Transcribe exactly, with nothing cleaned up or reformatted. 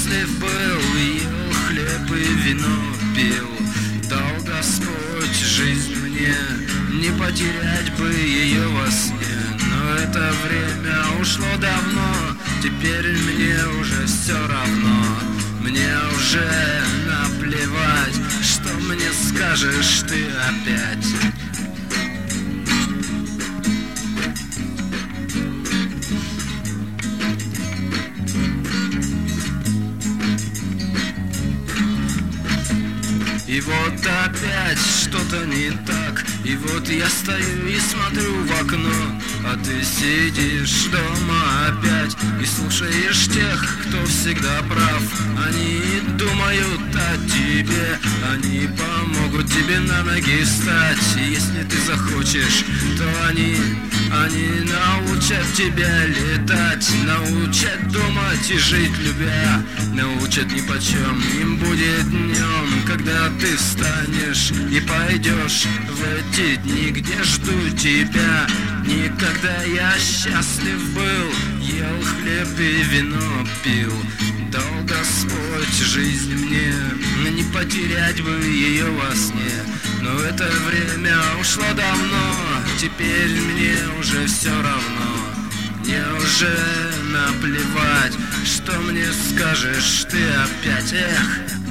счастлив был, ел хлеб и вино пил. Дал Господь жизнь мне, не потерять бы ее во сне. Но это время ушло давно, теперь мне уже все равно. Мне уже наплевать, что мне скажешь ты опять. И вот опять что-то не так. И вот я стою и смотрю в окно, а ты сидишь дома опять и слушаешь тех, кто всегда прав. Они думают о тебе, они помогут тебе на ноги встать. И если ты захочешь, то они, они научат тебя летать, научат думать и жить любя, научат нипочем им будет днем, когда ты встанешь и пойдешь в эти дни, где жду тебя. Никогда я счастлив был, ел хлеб и вино пил. Дал Господь жизнь мне, не потерять бы ее во сне. Но это время ушло давно, теперь мне уже все равно. Мне уже наплевать, что мне скажешь ты опять, эх.